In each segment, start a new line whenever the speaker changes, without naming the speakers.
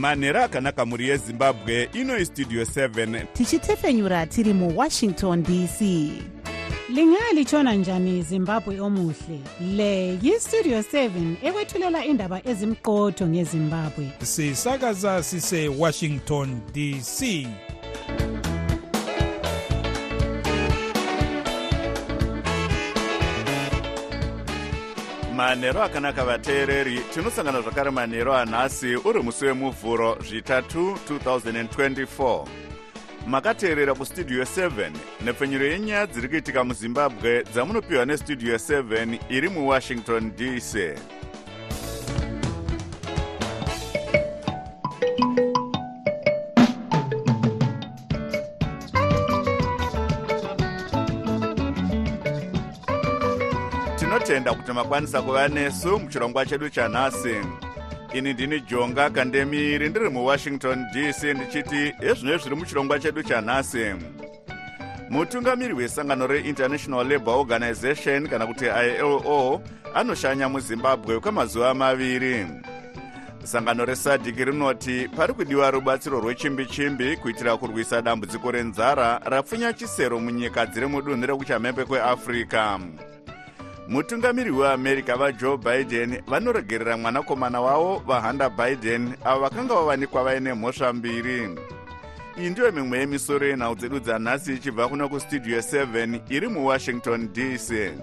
manhero akanaka mhuri yezimbabwe. Ino Studio 7
tichitefenyura tiri muWashington DC.
Lingalitshona njani Zimbabwe omuhle? Le yiStudio 7 ekwethulela indaba ezimqotho ngeZimbabwe.
Sisakaza sise Washington DC.
manhero akanaka vateereri, tinosangana zvakare manhero anhasi uri musi wemuvhuro zvitatu 2024. makateerera kustudio 7 nepfenyuro yenyaya dziri kuitika muzimbabwe dzamunopiwa nestudio 7 iri muwashington DC. tinotenda kuti makwanisa kuva nesu muchirongwa chedu chanhasi. Ini ndini Jonga Kandemiri ndiri muWashington DC ndichiti ezvino zviri muchirongwa chedu chanhasi. Mutungamiri wesangano reInternational Labour Organization kana kuti ILO anoshanya muZimbabwe kwemazuva 2. Sangano reSADC rinoti pari kudiwa rubatsiro rwechimbi-chimbi kuitira kurwisa dambudziko renzara rapfunya chisero munyika dziri mudunhu rekuchamhembe kweAfrica. Mutungamiri weAmerica vaJoe Biden vanoregerera mwanakomana wavo vaHunter Biden avo vakanga vavanikwa vaine mhosva 2. Iyi ndiyo mimwe yemisoro yenhau dzedu dzanhasi ichibva kuno kustudio 7 iri muWashington DC.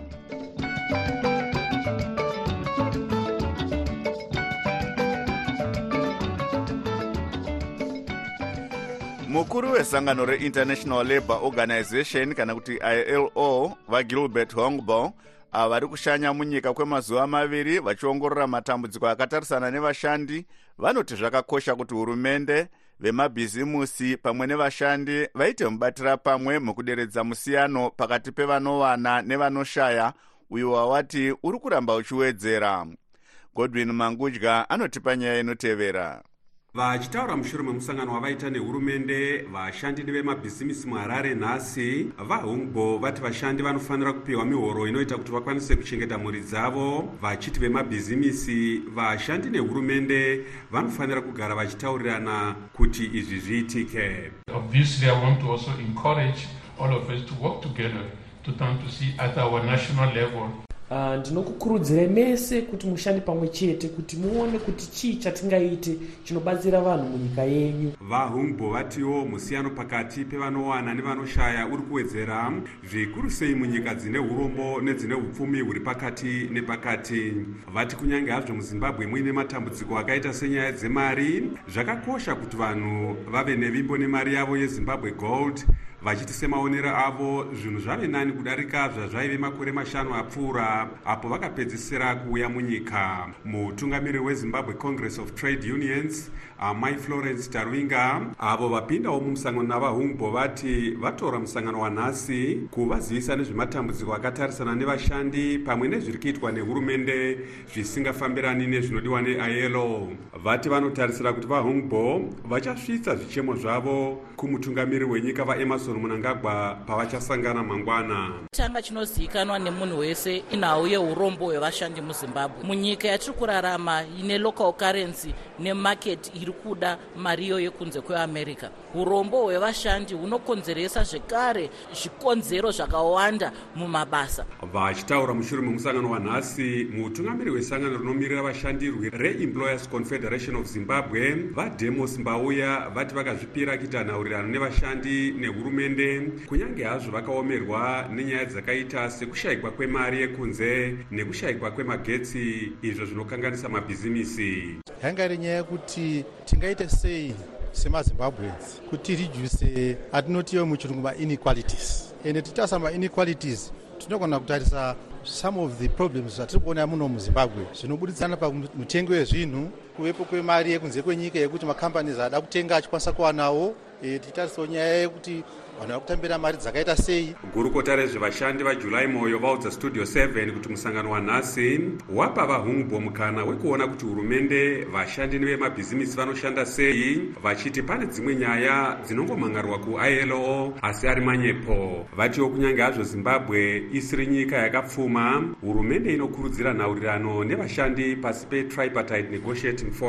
Mukuru wesangano reInternational Labour Organization kana kuti ILO vaGilbert Hongbo vari kushanya munyika kwemazuva 2 vachiongorora matambudziko akatarisana nevashandi, vanoti zvakakosha kuti hurumende, vemabhizimusi pamwe nevashandi vaite mubatira pamwe mukuderedza musiyano pakati pevanowana nevanoshaya, uyo wawati uri kuramba uchiwedzera. Godwin Mangudya anotipa nyaya inotevera.
Vachitaura mushure memusangano wavaita nehurumende, vashandi nevemabhizimisi muHarare nhasi, vaHungbo vati vashandi vanofanira kupiwa mihoro inoita kuti vakwanise kuchengeta mhuri dzavo, vachiti vemabhizimisi, vashandi nehurumende vanofanira kugara vachitaurirana kuti izvi zviitike.
Obviously, I want to also encourage all of us to work together to turn to see at our national level.
Ndinokukurudzira mese kuti mushande pamwe chete kuti muone kuti chii chatingaite chinobatsira vanhu munyika yenyu.
VaHungbo vatiwo musiyano pakati pevanowana nevanoshaya uri kuwedzera, zvikuru sei munyika dzine urombo nedzine upfumi huri pakati nepakati. Vati kunyange hazvo muZimbabwe muine matambudziko akaita senyaya dzemari, zvakakosha kuti vanhu vave nevimbo nemari yavo yeZimbabwe Gold, vachiti semaonero avo zvinhu zvave nani kudarika zvazvaive makore 5 apfuura apo vakapedzisira kuuya munyika. Mutungamiri weZimbabwe Congress of Trade Unions Mai Florence Tarwinga avo vapindawo mumusangano navaHungbo vati vatora musangano wanhasi kuvazivisa nezvematambudziko akatarisana nevashandi pamwe nezviri kuitwa nehurumende zvisingafambirani nezvinodiwa neILO. Vati vanotarisira kuti vaHungbo vachasvitsa zvichemo zvavo kumutungamiri wenyika vaEmerson Mnangagwa pavachasangana mangwana.
Changa chinozivikanwa nemunhu wese inhau yeurombo hwevashandi muZimbabwe. Munyika yatiri kurarama ine local currency nemarket iri kuda mariyo yekunze kweAmerica. Urombo hwevashandi hunokonzeresa zvekare zvikonzero zvakawanda mumabasa.
Vachitaura mushure memusangano wanhasi, mutungamiri wesangano rinomirira vashandi reEmployers Confederation of Zimbabwe vaDemos Mbauya vati vakazvipira kuita nhaurirano nevashandi nehurumende, kunyange hazvo vakaomerwa nenyaya dzakaita sekushayikwa kwemari yekunze nekushayikwa kwemagetsi, izvo zvinokanganisa mabhizimisi.
Yanga iri nyaya yekuti tingaite sei semaZimbabweans kuti reduce atinotiwo muchirungu ma-inequalities. Ende titarisa ma-inequalities tinogona kutarisa some of the problems zvatiri kuona muno muZimbabwe zvinobuditsana pamutengo wezvinhu, kuvepo kwemari yekunze kwenyika yekuti macompanies ada kutenga achikwanisa kuwanawo. Titarisawo nyaya yekuti vanhu vakutambira mari dzakaita sei.
Gurukota rezvevashandi vaJuly Moyo vaudza Studio 7 kuti musangano wanhasi wapa vaHungbo mukana wekuona kuti hurumende, vashandi nevemabhizimisi vanoshanda sei, vachiti pane dzimwe nyaya dzinongomhangarwa kuILO asi ari manyepo. Vatiwo kunyange hazvo Zimbabwe isiri nyika yakapfuma, hurumende inokurudzira nhaurirano nevashandi pasi peTripartite Negotiating Forum.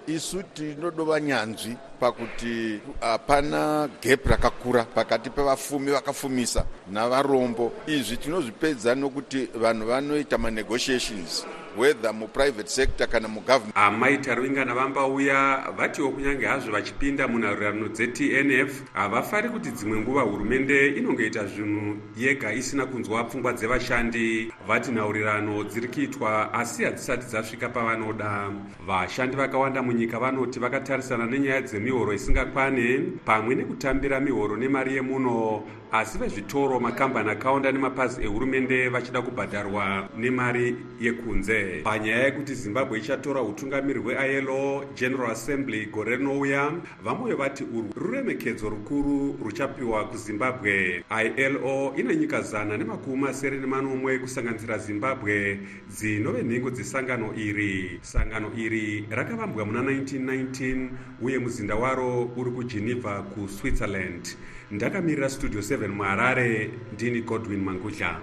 isu tinodova nyanzvi pakuti hapana gap rakakura pakati pevafumi vakafumisa navarombo. Izvi tinozvipedza nokuti vanhu vanoita manegotiations whether muprivate sector kana mugovernment.
Amai Taruingana vambauya vatiwo kunyange hazvo vachipinda munhaurirano dzeTNF havafari kuti dzimwe nguva hurumende inongoita zvinhu yega isina kunzwa pfungwa dzevashandi. Vati nhaurirano dziri kuitwa asi hadzisati dzasvika pavanoda. Vashandi vakawanda munyika vanoti vakatarisana nenyaya dzemihoro isingakwane pamwe nekutambira mihoro nemari yemuno, asi vezvitoro, makambani akawanda nemapazi ehurumende vachida kubhadharwa nemari yekunze. Panyaya yekuti Zimbabwe ichatora utungamiri hweILO General Assembly gore rinouya, vamwe vati urwu ruremekedzo rukuru ruchapiwa kuZimbabwe. ILO ine nyika 190 kusanganisira Zimbabwe dzinove nhengo dzesangano iri. Sangano iri rakavambwa muna 1919 uye muzinda waro uri kuGeneva kuSwitzerland. Ndakamirira Studio 7 muHarare, ndini Godwin Mangudla.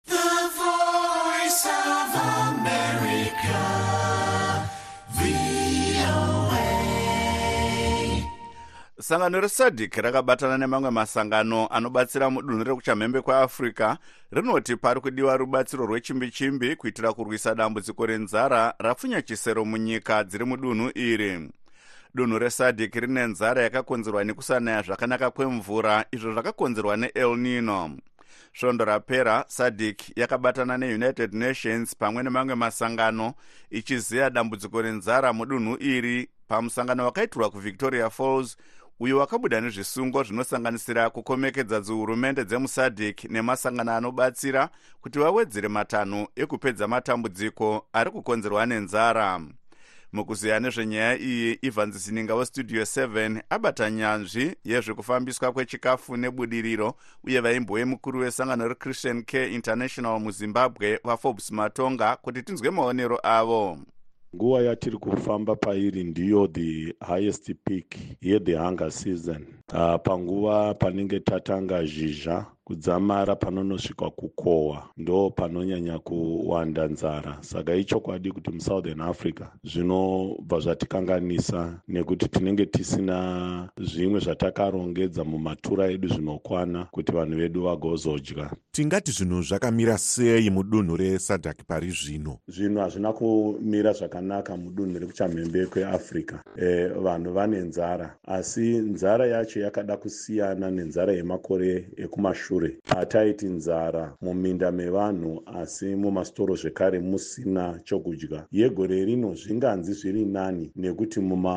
Sangano reSADC rakabatana nemamwe masangano anobatsira mudunhu rekuchamhembe kwaAfrica rinoti pari kudiwa rubatsiro rwechimbi-chimbi kuitira kurwisa dambudziko renzara rapfunya chisero munyika dziri mudunhu iri. Dunhu reSADC rine nzara yakakonzerwa nekusanaya zvakanaka kwemvura, izvo zvakakonzerwa neEl Nino. Svondo rapera SADC yakabatana neUnited Nations pamwe nemamwe masangano ichiziya dambudziko renzara mudunhu iri pamusangano wakaitirwa kuVictoria Falls, uyo wakabuda nezvisungo zvinosanganisira kukomekedza dzihurumende dzemuSADC nemasangano anobatsira kuti vawedzere matanho ekupedza matambudziko ari kukonzerwa nenzara. Mukuziya nezvenyaya iyi, Ivan Zininga weStudio 7 abata nyanzvi yezvekufambiswa kwechikafu nebudiriro uye vaimbowe mukuru wesangano reChristian Care International muZimbabwe vaForbes Matonga kuti tinzwe maonero avo.
Nguva yatiri kufamba pairi ndiyo the highest peak yeThe hunger season. Panguva panenge tatanga zhizha kudzamara panonosvika kukohwa ndo panonyanya kuwanda nzara. Saka ichokwadi kuti muSouthern Africa zvinobva zvatikanganisa nekuti tinenge tisina zvimwe zvatakarongedza mumatura edu zvinokwana kuti vanhu vedu vagozodya.
Tingati zvinhu zvakamira sei mudunhu reSADC pari zvino?
Zvinhu hazvina kumira zvakanaka mudunhu rekuchamhembe kweAfrica. Vanhu vane nzara, asi nzara yacho yakada kusiyana nenzara yemakore ekumashure. Hataiti nzara muminda mevanhu asi mumastoro zvekare musina chokudya. Yegore rino zvinganzi zviri nani nekuti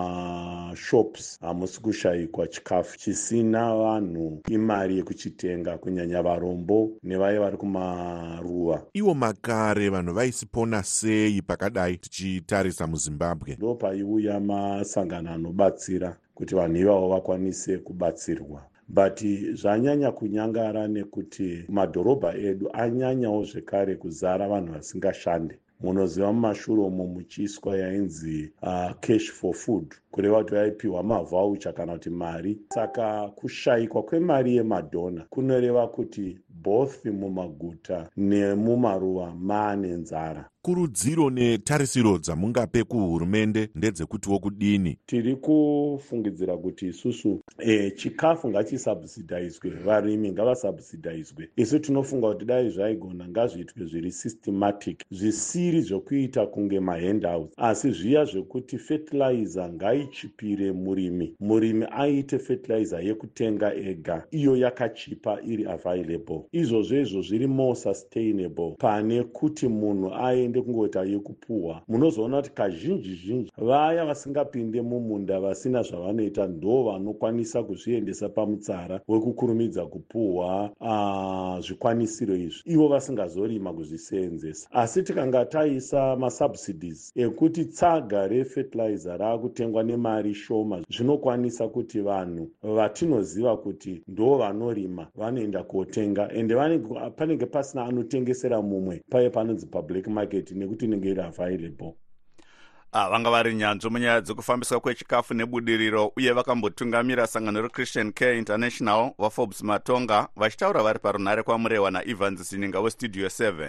mumashops hamusi kushayikwa chikafu chisina vanhu imari yekuchitenga, kunyanya varombo nevaye vari kumaruwa.
Iwo makare vanhu vaisipona sei pakadai tichitarisa muZimbabwe?
Ndo paiuya masangano anobatsira kuti vanhu ivavo vakwanise kubatsirwa. But zvanyanya kunyangara nekuti madhorobha edu anyanyawo zvekare kuzara vanhu vasingashande. Munoziva mumashure umo muchiiswa yainzi cash for food, kureva kuti vaipiwa mavhaucha kana kuti mari. Saka kushayikwa kwemari yemadhona kunoreva kuti both mumaguta nemumaruwa maane nzara.
Kurudziro netarisiro dzamungape kuhurumende ndedzekutiwo kudini?
Tiri kufungidzira kuti isusu chikafu ngachisubsidizwe, varimi ngavasubsidizwe. Isu tinofunga kuti dai zvaigona ngazviitwe zviri systematic, zvisiri zvokuita kunge mahandouts, asi zviya zvekuti fertilizer ngaichipire murimi aite fertilizer yekutenga ega, iyo yakachipa iri available. Izvozvo zviri more sustainable pane kuti munhu aende kungota yekupuhwa. Munozoona kuti kazhinji vaya vasingapinde mumunda vasina zvavanoita ndo vanokwanisa kuzviendesa pamutsara wekukurumidza kupuhwa zvikwanisiro izvi, ivo vasingazorima kuzviseenzesa. Asi tikanga taisa masubsidies ekuti tsaga refertilizer raakutengwa nemari shoma, zvinokwanisa kuti vanhu vatinoziva kuti ndo vanorima vanoenda kotenga, ende panenge pasina anotengesera mumwe paye panonzi public market nekuti inenge iri available.
Vanga vari nyanzvi munyaya dzekufambiswa kwechikafu nebudiriro uye vakambotungamira sangano reChristian Care International vaForbes Matonga vachitaura vari parunhare kwaMurewa naIvan Zininga weStudio 7.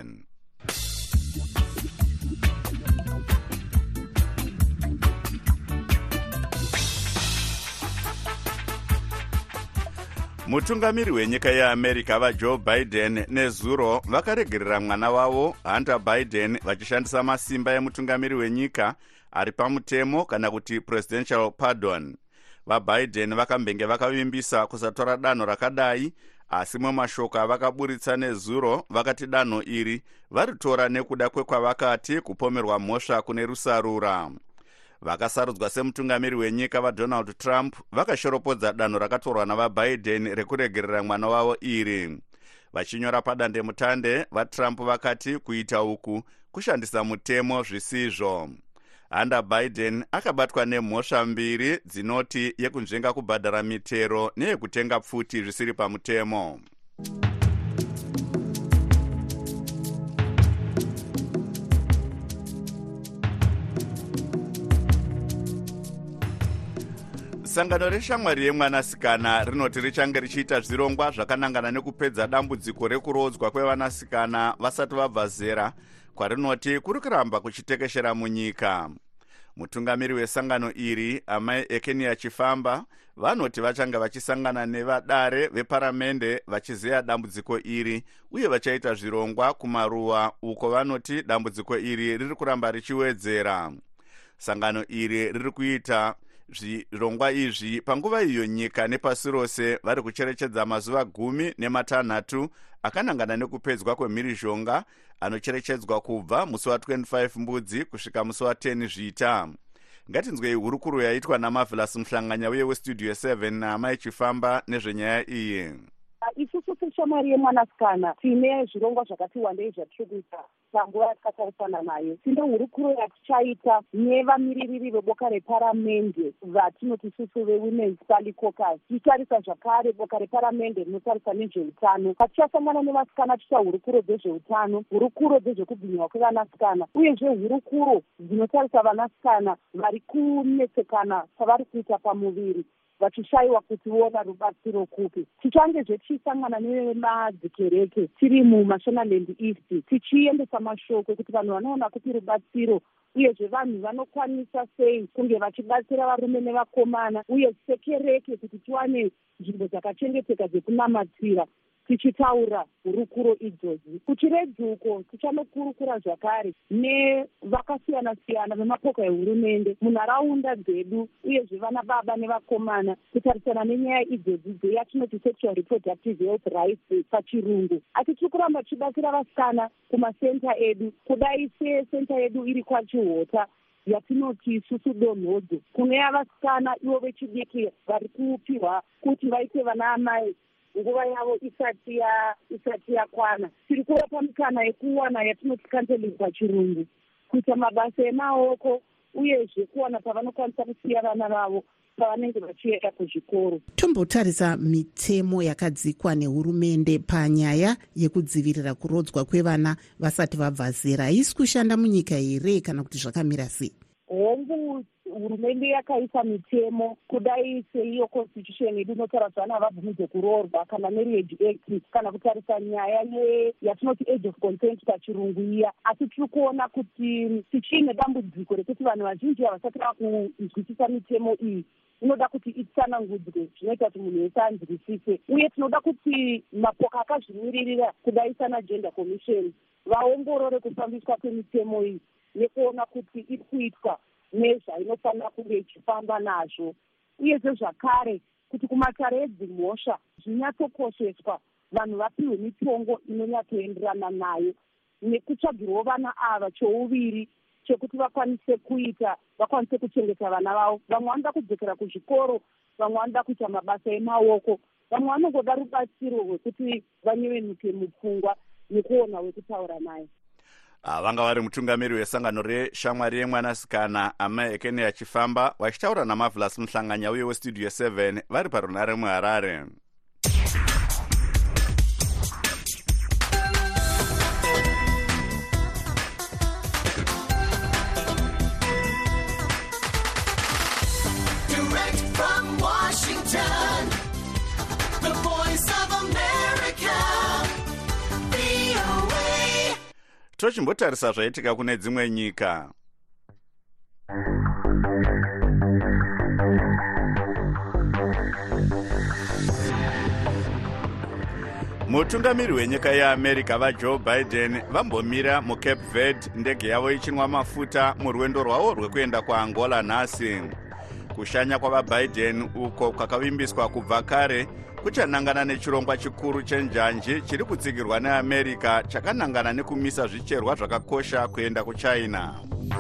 mutungamiri wenyika yeamerica vajoe biden nezuro vakaregerera mwana wavo hunter biden vachishandisa masimba emutungamiri wenyika ari pamutemo kana kuti presidential pardon. vabiden vakambenge vakavimbisa kusatora danho rakadai, asi mumashoko avakaburitsa nezuro vakati danho iri varitora nekuda kwekwavakati kupomerwa mhosva kune rusarura. vakasarudzwa semutungamiri wenyika vadonald trump vakashoropodza danho rakatorwa navabiden rekuregerera mwana wavo iri. vachinyora padandemutande vatrump vakati kuita uku kushandisa mutemo zvisizvo. hunter biden akabatwa nemhosva mbiri dzinoti yekunzvenga kubhadhara mitero neyekutenga pfuti zvisiri pamutemo. sangano reshamwari yemwanasikana rinoti richange richiita zvirongwa zvakanangana nekupedza dambudziko rekurodzwa kwevanasikana vasati vabva zera, kwarinoti kuri kuramba kuchitekeshera munyika. mutungamiri wesangano iri amai ekenia chifamba vanoti vachanga vachisangana nevadare veparamende vachizeya dambudziko iri uye vachaita zvirongwa kumaruwa uko vanoti dambudziko iri riri kuramba richiwedzera. sangano iri riri kuita zvirongwa izvi panguva iyo nyika nepasi rose vari kucherechedza mazuva 16 akanangana nekupedzwa kwemhirizhonga anocherechedzwa kubva musi wa25 mbudzi kusvika musi wa10 zvita. ngatinzwei hurukuro yaitwa naMarvelous Mhlanganya uye westudio 7 naamai chifamba nezvenyaya iyi.
isusu seshamwari yemwanasikana tine zvirongwa zvakati wandei zvatiri kuita panguva yakatarisana nayo. tine hurukuro yatichaita nevamiririri veboka reparamende vatinoti isusu vewomen's Valley Caucus. tichitarisa zvakare boka reparamende rinotarisa nezveutano. patichasangana nevasikana ticha hurukuro dzezveutano, hurukuro dzezvekubvinyiwa kwevanasikana, uyezve hurukuro dzinotarisa vanasikana vari kunetsekana kwavari kuita pamuviri vachishayiwa kuti vona rubatsiro kupi. tichangezve tichisangana nemadzikereke tiri muMashonaland East tichiendesa mashoko kuti vanhu vanoona kuti rubatsiro uyezve vanhu vanokwanisa sei kunge vachibatsira varume nevakomana uye sekereke kuti tiwane nzvimbo dzakachengeteka dzekunamatira tichitaura hurukuro idzodzo. kuchiredzuko tichanokurukura zvakare nevakasiyana-siyana vemapoka ehurumende munharaunda dzedu uyezve vana baba nevakomana kutarisana nenyaya idzodzi dzeyatinoti sexual reproductive health rights pachirungu. asi tiri kuramba tichibatsira vasikana kumasenta edu, kudai sesenta yedu iri kwaChihota yatinoti isusu donhodzo kuneya vasikana ivo vechidiki vari kupihwa kuti vaite vana amai nguva yavo isati yakwana. tiri kuva mikana yekuwana yatinoti counseling pachirungu, kuita mabasa emaoko uyezve kuwana pavanokwanisa kusiya vana vavo pavanenge vachienda kuzvikoro.
tombotarisa mitemo yakadzikwa nehurumende panyaya yekudzivirira kurodzwa kwevana vasati vabva zera. haisi kushanda munyika here kana kuti zvakamira sei?
hongu hurumende yakaisa mitemo kudai seiyo constitution yedu inotaura vana vabvumidzwe kuroorwa kana marriage act kana kutarisa nyaya yatinoti age of consent pachirungu iya. asi tiri kuona kuti tichiine dambudziko rekuti vanhu vazhinji havasati vakunzwisisa mitemo iyi. inoda kuti itsanangudzwe zvinoita kuti munhu wese anzwisise, uye tinoda kuti mapoka akazvimiririra kudai sana gender commission vaongorore kufambiswa kwemitemo iyi nekuona kuti iri kuitwa nezvainofanira kunge ichifamba nazvo, uyezve zvakare kuti kumatare edzimhosva zvinyatsokosheswa, vanhu vapiwe mitongo inonyatsoenderana nayo nekutsvagirwo vana ava chouviri chekuti vakwanise kuchengeta vana vavo. vamwe vanoda kudzokera kuzvikoro, vamwe vanoda kuita mabasa emaoko, vamwe vanongoda rubatsiro rwekuti vanyevenuke mupfungwa nekuona wekutaura naye.
vanga vari mutungamiri wesangano reshamwari yemwanasikana amai ekenia chifamba vachitaura naMarvelous Mhlanganya uye westudio 7 vari parunare muHarare. tochimbotarisa zvaitika kune dzimwe nyika. mutungamiri wenyika yeamerica vajoe biden vambomira mucape verde ndege yavo ichinwa mafuta murwendo rwavo rwekuenda kuangola nhasi. kushanya kwavabiden uko kwakavimbiswa kubva kare kuchanangana nechirongwa chikuru chenjanji chiri kutsigirwa neamerica chakanangana nekumisa zvicherwa zvakakosha kuenda kuchina.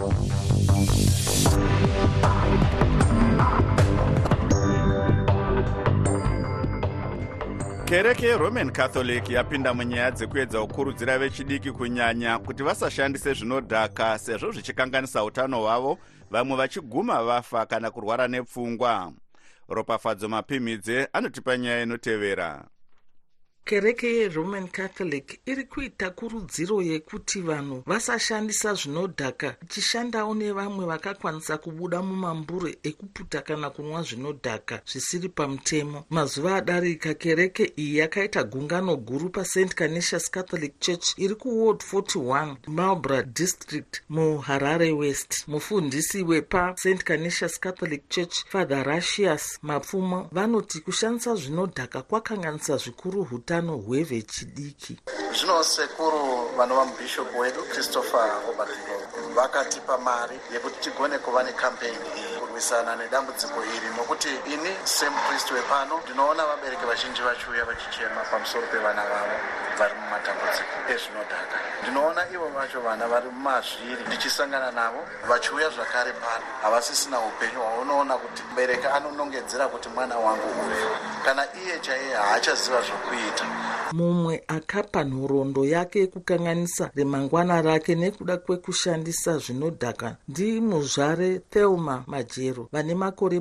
kereke yeroman catholic yapinda munyaya dzekuedza kukurudzira vechidiki kunyanya kuti vasashandise zvinodhaka sezvo zvichikanganisa utano hwavo, vamwe vachiguma vafa kana kurwara nepfungwa. Ropafadzo Mapimidze anotipa nyaya inotevera.
Kereke yeRoman Catholic iri kuita kurudziro yekuti vanhu vasashandisa zvinodhaka, ichishandawo nevamwe vakakwanisa kubuda mumambure ekuputa kana kunwa zvinodhaka zvisiri pamutemo. Mazuva adarika, kereke iyi yakaita gungano guru paSt Canisius Catholic Church iri kuWard 41 Marlborough District muHarare West. Mufundisi wepaSt Canisius Catholic Church Father Rashias Mapfumo vanoti kushandisa zvinodhaka kwakanganisa zvikuru hutano hwevechidiki.
Zvino sekuru vanova mubhishopu wedu Christopher Robert vakatipa mari yekuti tigone kuva nekampeni iyi kurwisana nedambudziko iri, nokuti ini semupriest wepano ndinoona vabereki vazhinji vachiuya vachichema pamusoro pevana vavo vari mumatambudziko ezvinodhaka. Ndinoona ivo vacho vana vari mumazviri ndichisangana navo vachiuya zvakare pano havasisina upenyu hwaunoona kuti mubereki anonongedzera kuti mwana wangu uyu kana iye chaiye haachaziva zvokuita.
Mumwe akapa nhoroondo yake yekukanganisa remangwana rake nekuda kwekushandisa zvinodhaka ndimuzvare Thelma Majero vane makore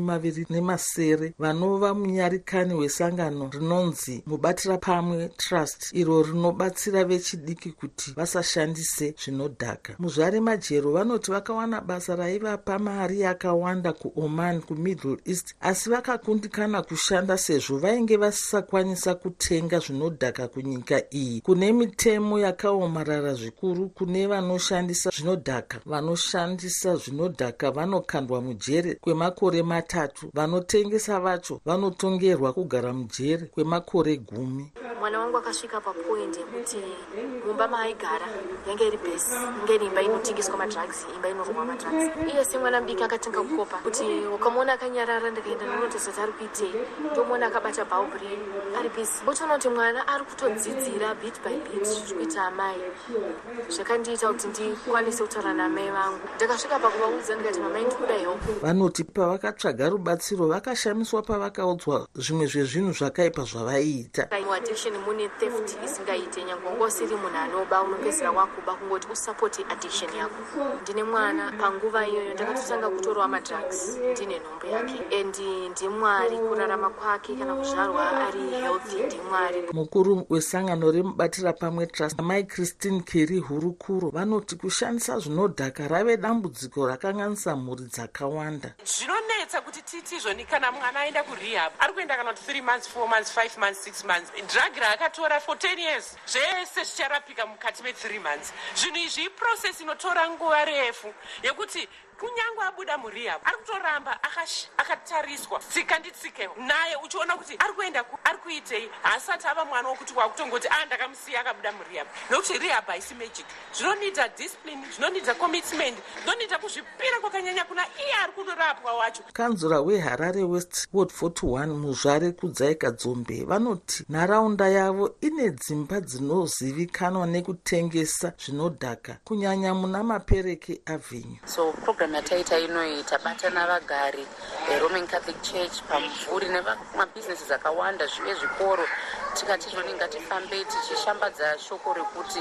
27 vanova munyarikani wesangano rinonzi Mubatira Pamwe Trust, iro rinobatsira vechidiki kuti vasashandise zvinodhaka. Muzvare Majero vanoti vakawana basa raivapa mari yakawanda kuOman kuMiddle East, asi vakakundikana kushanda sezvo vainge vasisakwanisa kutenga zvinodhaka kunyika iyi. Kune mitemo yakaomarara zvikuru kune vanoshandisa zvinodhaka. Vanoshandisa zvinodhaka vanokandwa mujere kwemakore 3. Vanotengesa vacho vanotongerwa kugara mujere kwemakore 10.
Mwana wangu akasvika papoint yekuti mumba maaigara yange iri bhesi, inge iri imba inotengeswa madrugs, imba inoromwa madrugs. Iye semwana mudiki akatenga kukopa kuti ukamona akanyarara ndikaenda nonotesa kuti ari kuitei, ndomona akabata bhaubhuri ari bhesi. Botoona kuti mwana ari kutodzidzira bit by bit zvikuita amai. Zvakandiita kuti ndikwanise kutaura namai vangu. Ndakasvika pakuvaudza ndikati mamai ndikuda help.
Vanoti pavakatsvaga rubatsiro vakashamiswa pavakaudzwa zvimwe zvezvinhu zvakaipa zvavaiita.
Mune theft isingaite nyange usiri munhu anoba unopedzera wakuba kungoti usapoti addiction yako. Ndine mwana panguva iyoyo ndakatotanga kutorwa madrugs ndine nhombo yake, and ndimwari kurarama kwake kana kuzvarwa ari healthy ndimwari.
Mukuru wesangano remubatira pamwe trust Mai Christine Kerry Hurukuro vanoti kushandisa zvinodhaka rave dambudziko rakanganisa mhuri dzakawanda.
Zvinonetsa kuti titizvoni kana mwana aenda kurehab ari kuenda kana 3 months 4 months 5 months 6 months drug raakatora for 10 years zvese zvicharapika mukati me3 months. Zvinhu izvi iprocess inotora nguva refu yekuti kunyange abuda murehab ari kutoramba akatariswa tsika nditsike naye uchiona kuti ari kuenda ari kuitei, haasati ava mwana wokuti wakutongoti ndakamusiya akabuda murehab, nokuti rehab haisi magic. Zvinonida discipline, zvinonida commitment, zvinonida kuzvipira kwakanyanya kuna iye ari kunorapwa wacho.
Kanzura weHarare West Ward 41 Muzvare Kudzaika Dzombe vanoti nharaunda yavo ine dzimba dzinozivikanwa nekutengesa zvinodhaka kunyanya muna Mapereke Avenue.
So program yataita inoyi tabatana vagari Roman Catholic Church pamvuri nemabhizinesi akawanda zvive zvikoro, tikati zvoni ngatifambe tichishambadza shoko rekuti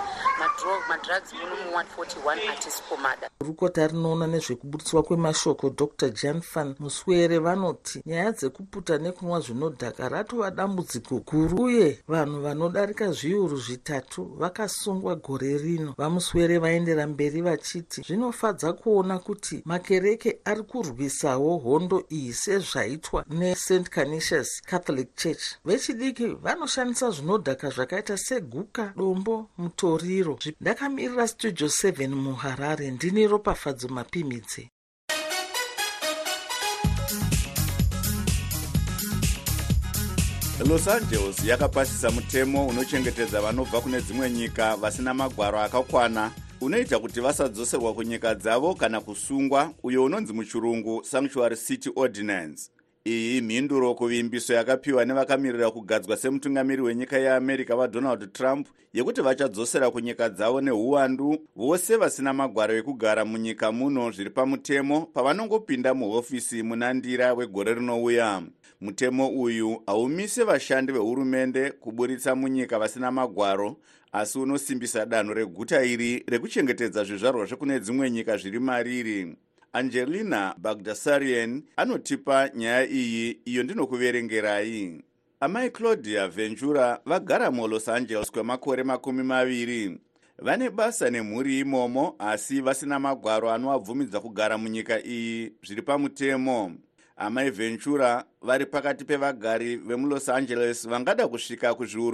madrugs muno muWard 41 hatisi.
Rukota rinoona nezvekuburiswa kwemashoko Dr. Jan van Muswere vanoti nyaya dzekuputa nekunwa zvinodhaka ratova dambudziko guru uye vanhu vanodarika zviuru 3 vakasungwa gore rino. Vamuswere vaendera mberi vachiti zvinofadza kuona kuti makereke ari kurwisawo hondo iyi sezvaitwa neSt Canisius Catholic Church. Vechidiki vanoshandisa zvinodhaka zvakaita seguka, dombo, mutoriro. Ndakamirira Studio 7 muHarare, ndini Ropafadzo Mapimidze.
Los Angeles yakapasisa mutemo unochengetedza vanobva kune dzimwe nyika vasina magwaro akakwana unoita kuti vasadzoserwa kunyika dzavo kana kusungwa, uyo unonzi muchirungu Sanctuary City Ordinance. Iyi mhinduro kuvimbiso yakapiwa nevakamirira kugadzwa semutungamiri wenyika yeAmerica vaDonald Trump yekuti vachadzosera kunyika dzavo neuwandu vose vasina magwaro ekugara munyika muno zviri pamutemo pavanongopinda muhofisi munandira wegore rinouya. Mutemo uyu haumise vashandi vehurumende kuburitsa munyika vasina magwaro, asi unosimbisa danho reguta iri rekuchengetedza zvizvarwa zvekune dzimwe nyika zviri mariri. Angelina Bagdasarian anotipa nyaya iyi, iyo ndinokuverengerai. Amai Claudia Ventura vagara muLos Angeles kwemakore 20. Vane basa nemhuri imomo, asi vasina magwaro anovabvumidza kugara munyika iyi zviri pamutemo. Amai Ventura vari pakati pevagari vemuLos Angeles vangada kusvika kuzviuru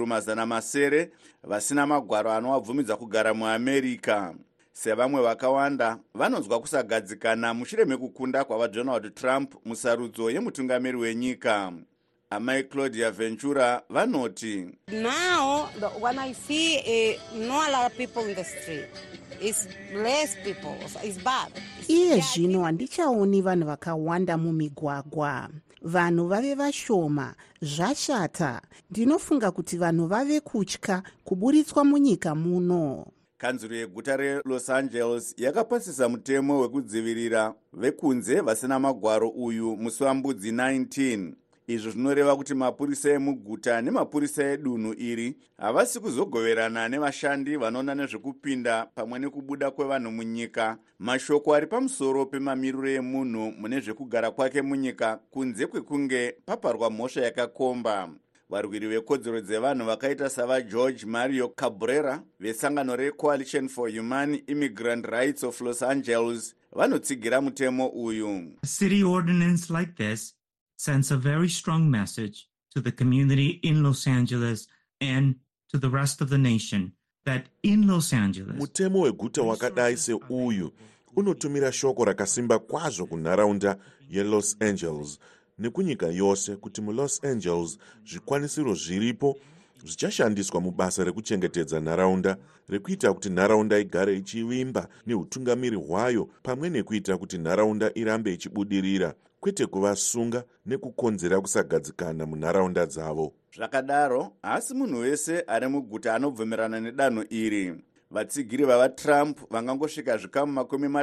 700 vasina magwaro anovabvumidza kugara muAmerica. Sevamwe vakawanda vanonzwa kusagadzikana mushure mekukunda kwavaDonald Trump musarudzo yemutungamiri wenyika. Amai Claudia Ventura vanoti,
Now, when I see not a lot of people in the street, it's less people, it's bad.
Iye zvino handichaoni vanhu vakawanda mumigwagwa. Vanhu vave vashoma, zvashata. Ndinofunga kuti vanhu vave kutya kuburitswa munyika muno.
Kanzuro yeguta reLos Angeles yakapasisa mutemo wekudzivirira vekunze vasina magwaro uyu musi waMbudzi 19. Izvo zvinoreva kuti mapurisa emuguta nemapurisa edunhu iri havasi kuzogoverana nevashandi vanoona nezvekupinda pamwe nekubuda kwevanhu munyika. Mashoko ari pamusoro pemamiriro emunhu mune zvekugara kwake munyika kunze kwekunge paparwa mhosva yakakomba. Varwiri vekodzero dzevanhu vakaita savaGeorge Mario Cabrera vesangano reCoalition for Human Immigrant Rights of Los Angeles vanotsigira mutemo uyu.
A city ordinance like this sends a very strong message to the community in Los Angeles and to the rest of the nation that in Los Angeles
mutemo weguta wakadai seuyu unotumira shoko rakasimba kwazvo kunharaunda yeLos Angeles nekunyika yose kuti muLos Angeles zvikwanisiro zviripo zvichashandiswa mubasa rekuchengetedza nharaunda, rekuita kuti nharaunda igare ichivimba neutungamiri hwayo, pamwe nekuita kuti nharaunda irambe ichibudirira, kwete kuvasunga nekukonzera kusagadzikana munharaunda dzavo.
Zvakadaro, asi munhu wese ari muguta anobvumirana nedanho iri. Vatsigiri vavaTrump vangangosvika zvikamu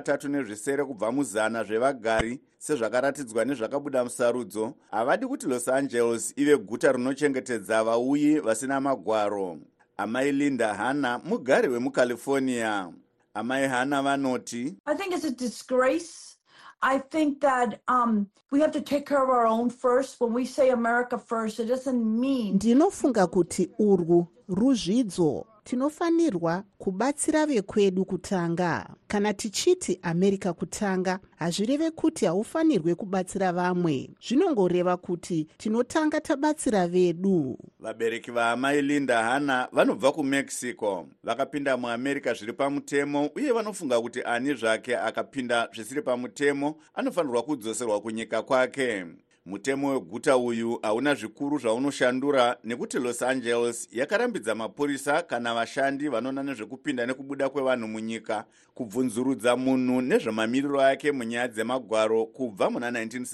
37 kubva muzana zvevagari sezvakaratidzwa nezvakabuda musarudzo, havadi kuti Los Angeles ive guta rinochengetedza vauyi vasina magwaro. Amai Linda Hanna mugari wemuCalifornia. Amai Hanna vanoti,
I think it's a disgrace. I think that we have to take care of our own first. When we say America first, it doesn't mean.
Ndinofunga kuti urwu ruzvidzo. Tinofanirwa kubatsira vekwedu kutanga. Kana tichiti America kutanga, hazvireve kuti haufanirwe kubatsira vamwe. Zvinongoreva kuti tinotanga tabatsira vedu.
Vabereki vaamai Linda Hanna vanobva kuMexico. Vakapinda muAmerica zviri pamutemo uye vanofunga kuti ani zvake akapinda zvisiri pamutemo anofanirwa kudzoserwa kunyika kwake. Mutemo weguta uyu hauna zvikuru zvaunoshandura nekuti Los Angeles yakarambidza mapurisa kana vashandi vanoona nezvekupinda nekubuda kwevanhu munyika kubvunzurudza munhu nezvemamiriro ake munyaya dzemagwaro kubva muna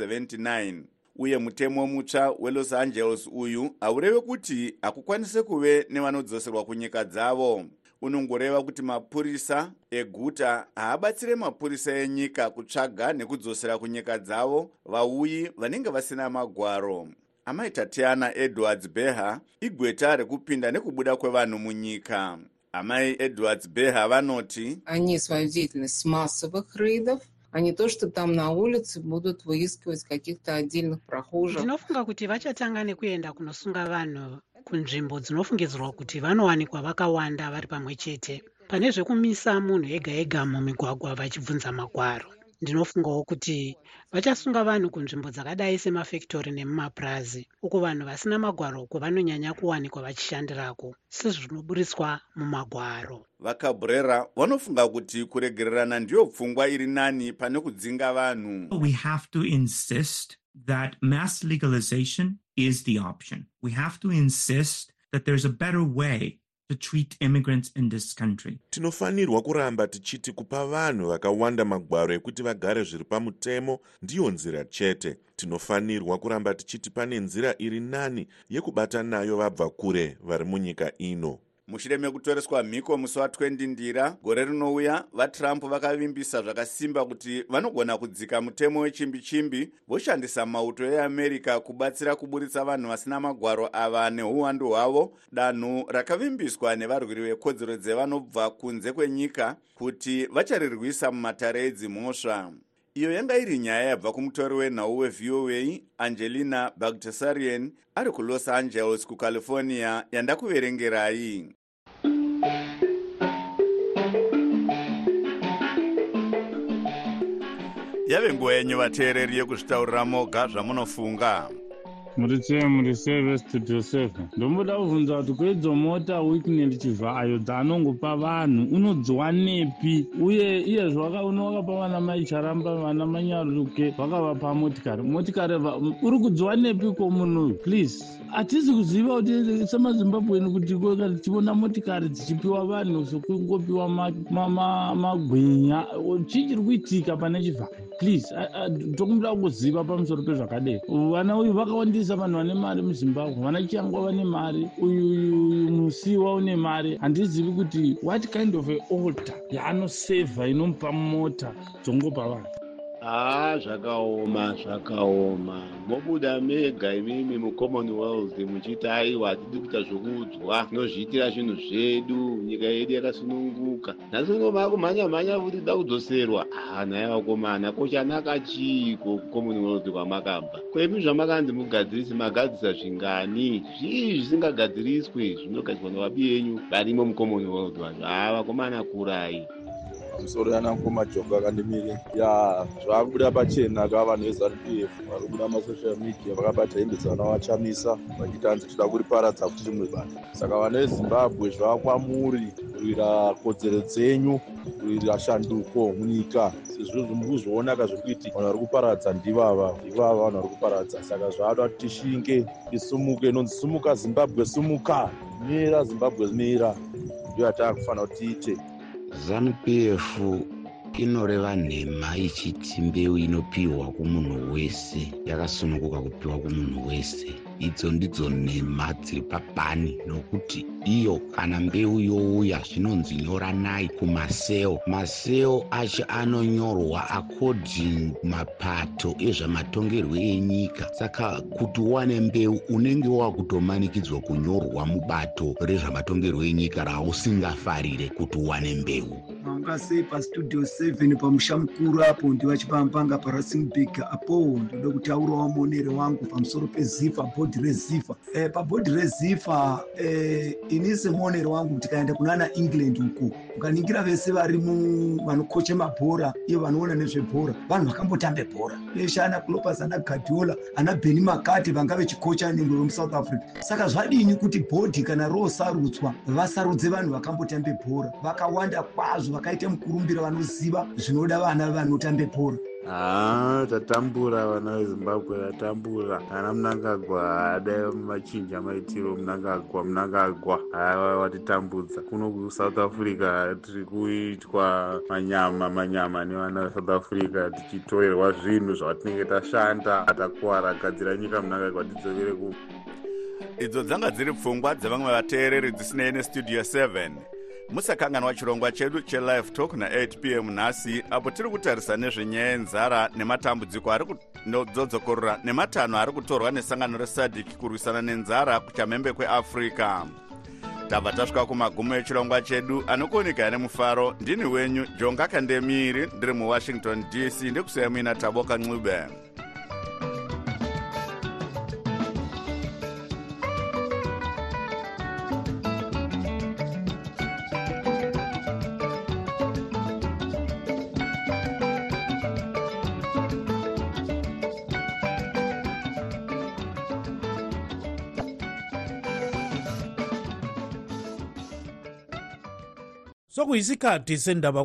1979. Uye mutemo mutsva weLos Angeles uyu haureve kuti hakukwanise kuve nevanodzoserwa kunyika dzavo. Unongoreva kuti mapurisa eguta haabatsire mapurisa enyika kutsvaga nekudzosera kunyika dzavo vauyi vanenge vasina magwaro. Amai Tatiana Edwards Beha igweta rekupinda nekubuda kwevanhu munyika. Amai Edwards Beha vanoti,
Они свою деятельность с массовых рейдов, а не то, что там на улице будут выискивать каких-то отдельных прохожих.
Ndinofunga kuti vachatanga nekuenda kunosunga vanhu kunzvimbo dzinofungidzirwa kuti vanowanikwa vakawanda vari pamwe chete. Pane zvekumisa munhu ega ega mumigwagwa vachibvunza magwaro. Ndinofungawo kuti vachasunga vanhu kunzvimbo dzakadai semafektori nemumapurazi, uko vanhu vasina magwaro kwavanonyanya kuwanikwa vachishandirako, sezvinoburitswa mumagwaro.
VaCabrera vanofunga kuti kuregererana ndiyo pfungwa iri nani pane kudzinga vanhu.
We have to insist that mass legalization is the option. We have to insist that there's a better way to treat immigrants in this country.
Tinofanirwa kuramba tichiti kupa vanhu vakawanda magwaro ekuti vagare zviri pamutemo ndiyo nzira chete. Tinofanirwa kuramba tichiti pane nzira iri nani yekubata nayo vabva kure vari munyika ino.
Mushure mekutoreswa mhiko musi wa20 Ndira gore rinouya, vaTrump vakavimbisa zvakasimba kuti vanogona kudzika mutemo wechimbi-chimbi voshandisa mauto eAmerica kubatsira kuburitsa vanhu vasina magwaro ava neuwandu hwavo, danhu rakavimbiswa nevarwiri vekodzero dzevanobva kunze kwenyika kuti vacharirwisa mumatare edzimhosva. Iyo yanga iri nyaya yabva kumutori wenhau weVOA Angelina Bagdasarian ari kuLos Angeles kuCalifornia yandakuverengerai. Yave nguva yenyu vateereri yekuzvitaurira moga zvamunofunga.
muri seve studio 7 ndomboda kuvunza kuti kweidzo mota weekend chivhayo dzaanongopa vanhu unodziwa nepi, uye iye unowakapa vana mai charamba vana manyaruke vakavapa motikari uri kudziwa nepi ko munhu? Please, hatisi kuziva kuti semazimbabweni kuti tichiona motikari dzichipiwa vanhu sokungopiwa magwinya, chii chiri kuitika pane chivhayo? Please, tokumbira kuziva pamusoro pezvakadai. Vana uyu vakawandisa vanhu vane mari muZimbabwe, vana Chiyangwa vane mari, uyu Musiwa une mari. Handizivi kuti what kind of a order yaanosevha inomupa mota dzongopa vanhu.
Zvakaoma mobuda mega imimi muCommonwealth muchiti aiwa hatidi kuita zvokuudzwa, tinozviitira zvinhu zvedu, nyika yedu yakasununguka. Nhasi unomanya kuti da kudzoserwa. Naye vakomana, kochanaka chiko kuCommonwealth kwamakabva? Kwemi zvamakanzi mugadzirisi magadzirisa zvingani? Zvii zvisingagadziriswe zvinogadzirwa nevabi yenyu varimo muCommonwealth vanhu? Vakomana kurai.
Musoro yanangoma Jonga akandimire zvakubuda pachena kavanhu veZANU-PF vari kubuda masocial media vakabata hembe dzavachamisa vachiti hanzi tida kuriparadza kuti rimwe basa. Saka vana veZimbabwe zvavakwamuri kurwira kodzero dzenyu, kurwira shanduko munyika. Sezvizvo muri kuzvionaka zviri kuitika, vanhu vari kuparadza ndivava vanhu vari kuparadza. Saka zvavada kuti tishinge tisumuke, inonzi sumuka Zimbabwe sumuka, mira Zimbabwe mira, ndio yatakufanira kuti tiite.
ZANU-PF inoreva nhema ichiti mbeu inopiwa kumunhu wese yakasununguka kupiwa kumunhu wese. Idzo ndidzo nhema dziri papani, nokuti iyo kana mbeu youya zvinonzi nyoranai kumaseo. Maseo acho anonyorwa according mapato ezvamatongerwo enyika. Saka kuti uwane mbeu unenge wakutomanikidzwa kunyorwa mubato rezvamatongerwo enyika rausingafarire kuti uwane mbeu.
Manga sei pastudio 7 pamusha mukuru apo ndivachipambanga parasingbig apo ndoda kutaurawo monere wangu pamusoro peZIFA, bhodhi reZIFA. Pabhodhi reZIFA ini semonere wangu tikaenda kunana England uko ukaningira vese vari vanokoche mabhora iyo vanoona nezvebhora vanhu vakambotambe bhora. Veshe ana Clopas, ana Guardiola, ana Benny McCarthy vanga vechikocha nengwe vemuSouth Africa. Saka zvadini kuti bhodhi kana rosarudzwa vasarudze vanhu vakambotambe bhora vakawanda kwazvo, vakaita mukurumbira vanoziva zvinoda vana vanotambe bhora.
Tatambura vana veZimbabwe, tatambura. Ana Mnangagwa adai machinja maitiro Mnangagwa watitambudza. Kuno kuSouth Africa tiri kuitwa manyama nevana veSouth Africa, tichitoerwa zvinhu zvatinenge tashanda takuwara. Gadzira nyika Mnangagwa tidzokere ku.
Idzo dzanga dziri pfungwa dzevamwe vateereri dzisinei neStudio 7. Musakanganwa chirongwa chedu cheLive Talk na8 p.m. nhasi, apo tiri kutarisa nezvenyaya yenzara nematambudziko ari kudzodzokora nematanho ari kutorwa nesangano reSADC kurwisana nenzara kuchamhembe kweAfrica. Tabva tasvika kumagumo echirongwa chedu, anokuoneka nemufaro. Ndini wenyu Jonga Kandemiri, ndiri muWashington DC, ndikusiyai muina Taboka Ncube.
Sokuyisikhathi sendaba